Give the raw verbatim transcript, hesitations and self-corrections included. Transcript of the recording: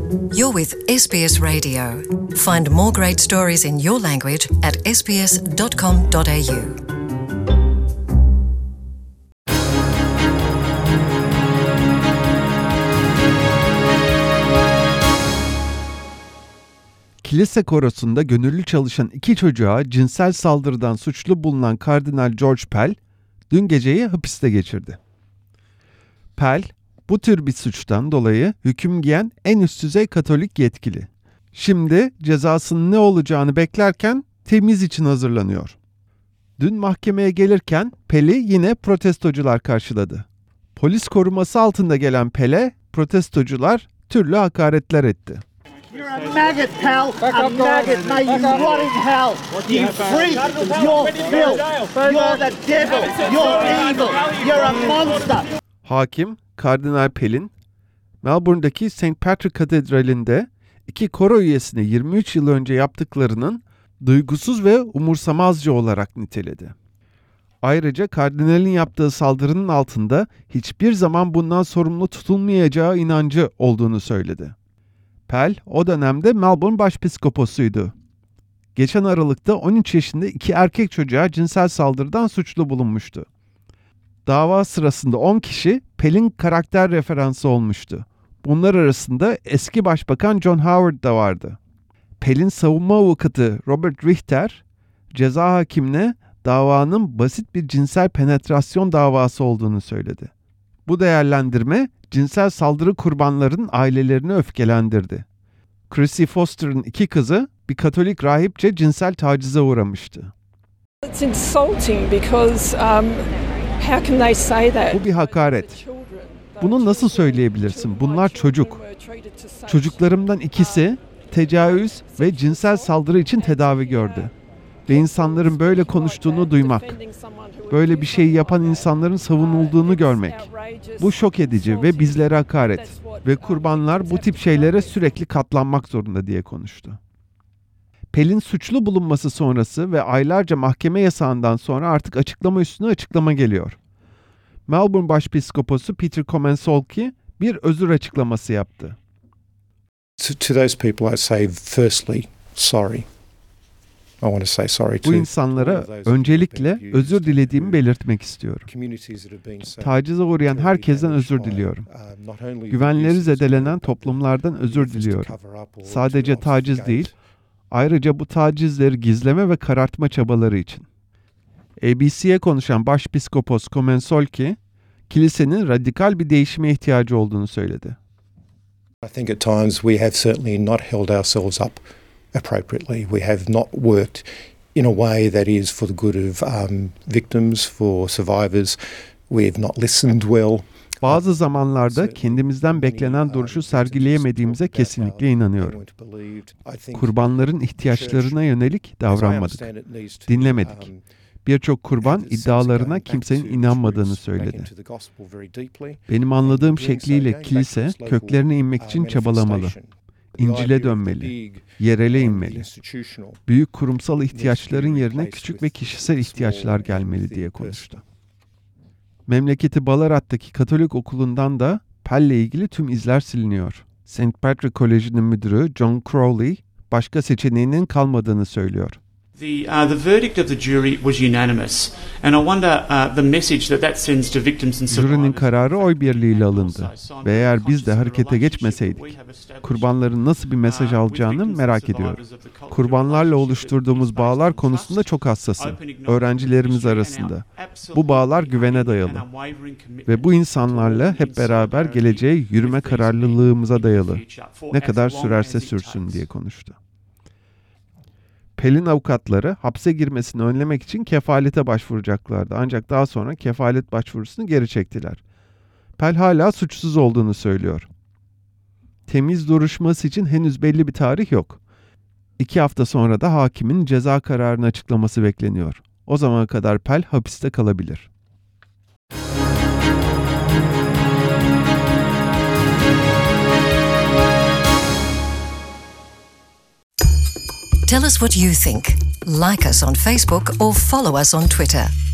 You're with S B S Radio. Find more great stories in your language at s b s dot com dot a u. Kilise korosunda gönüllü çalışan iki çocuğa cinsel saldırıdan suçlu bulunan Kardinal George Pell, dün geceyi hapiste geçirdi. Pell, bu tür bir suçtan dolayı hüküm giyen en üst düzey Katolik yetkili. Şimdi cezasının ne olacağını beklerken temiz için hazırlanıyor. Dün mahkemeye gelirken Pell'i yine protestocular karşıladı. Polis koruması altında gelen Pell'e protestocular türlü hakaretler etti. You're a maggot, pal. A maggot. May you rot in hell. You freak. You're filth. You're the devil. You're evil. You're a monster. Hakim, Kardinal Pell'in Melbourne'daki Saint Patrick Katedrali'nde iki koro üyesine yirmi üç yıl önce yaptıklarının duygusuz ve umursamazca olarak niteledi. Ayrıca kardinalin yaptığı saldırının altında hiçbir zaman bundan sorumlu tutulmayacağı inancı olduğunu söyledi. Pell o dönemde Melbourne Başpiskoposuydu. Geçen Aralık'ta on üç yaşında iki erkek çocuğa cinsel saldırıdan suçlu bulunmuştu. Dava sırasında on kişi Pell'in karakter referansı olmuştu. Bunlar arasında eski Başbakan John Howard da vardı. Pell'in savunma avukatı Robert Richter, ceza hakimine davanın basit bir cinsel penetrasyon davası olduğunu söyledi. Bu değerlendirme cinsel saldırı kurbanlarının ailelerini öfkelendirdi. Chrissy Foster'ın iki kızı bir Katolik rahipçe cinsel tacize uğramıştı. It's insulting because um, how can they say that? Bu bir hakaret. Bunu nasıl söyleyebilirsin? Bunlar çocuk. Çocuklarımdan ikisi tecavüz ve cinsel saldırı için tedavi gördü. Ve insanların böyle konuştuğunu duymak, böyle bir şeyi yapan insanların savunulduğunu görmek, bu şok edici ve bizlere hakaret ve kurbanlar bu tip şeylere sürekli katlanmak zorunda diye konuştu. Pell'in suçlu bulunması sonrası ve aylarca mahkeme yasağından sonra artık açıklama üstüne açıklama geliyor. Melbourne Başpiskoposu Peter Comensoli bir özür açıklaması yaptı. To, to those people I say firstly sorry. I want to say sorry to Bu insanlara öncelikle özür dilediğimi belirtmek istiyorum. Tacize uğrayan herkesten özür diliyorum. Güvenleri zedelenen toplumlardan özür diliyorum. Sadece taciz değil, ayrıca bu tacizleri gizleme ve karartma çabaları için. A B C'ye konuşan Başpiskopos Comensoli, kilisenin radikal bir değişime ihtiyacı olduğunu söyledi. I think at times we have certainly not held ourselves up appropriately. We have not worked in a way that is for the good of um, victims, for survivors. We have not listened well. Bazı zamanlarda kendimizden beklenen duruşu sergileyemediğimize kesinlikle inanıyorum. Kurbanların ihtiyaçlarına yönelik davranmadık, dinlemedik. Birçok kurban iddialarına kimsenin inanmadığını söyledi. Benim anladığım şekliyle kilise köklerine inmek için çabalamalı. İncil'e dönmeli, yerele inmeli. Büyük kurumsal ihtiyaçların yerine küçük ve kişisel ihtiyaçlar gelmeli diye konuştu. Memleketi Ballarat'taki Katolik okulundan da Pell'le ilgili tüm izler siliniyor. Saint Patrick Koleji'nin müdürü John Crowley, başka seçeneğinin kalmadığını söylüyor. The, uh, the verdict of the jury was unanimous, and I wonder uh, the message that that sends to victims and survivors. Jürinin kararı oy birliğiyle alındı ve eğer biz de harekete geçmeseydik, kurbanların nasıl bir mesaj alacağını merak ediyorum. Kurbanlarla oluşturduğumuz bağlar konusunda çok hassasım, öğrencilerimiz arasında. Bu bağlar güvene dayalı ve bu insanlarla hep beraber geleceğe yürüme kararlılığımıza dayalı. Ne kadar sürerse sürsün diye konuştu. Pell'in avukatları hapse girmesini önlemek için kefalete başvuracaklardı. Ancak daha sonra kefalet başvurusunu geri çektiler. Pell hala suçsuz olduğunu söylüyor. Temiz duruşması için henüz belli bir tarih yok. İki hafta sonra da hakimin ceza kararını açıklaması bekleniyor. O zamana kadar Pell hapiste kalabilir. Tell us what you think. Like us on Facebook or follow us on Twitter.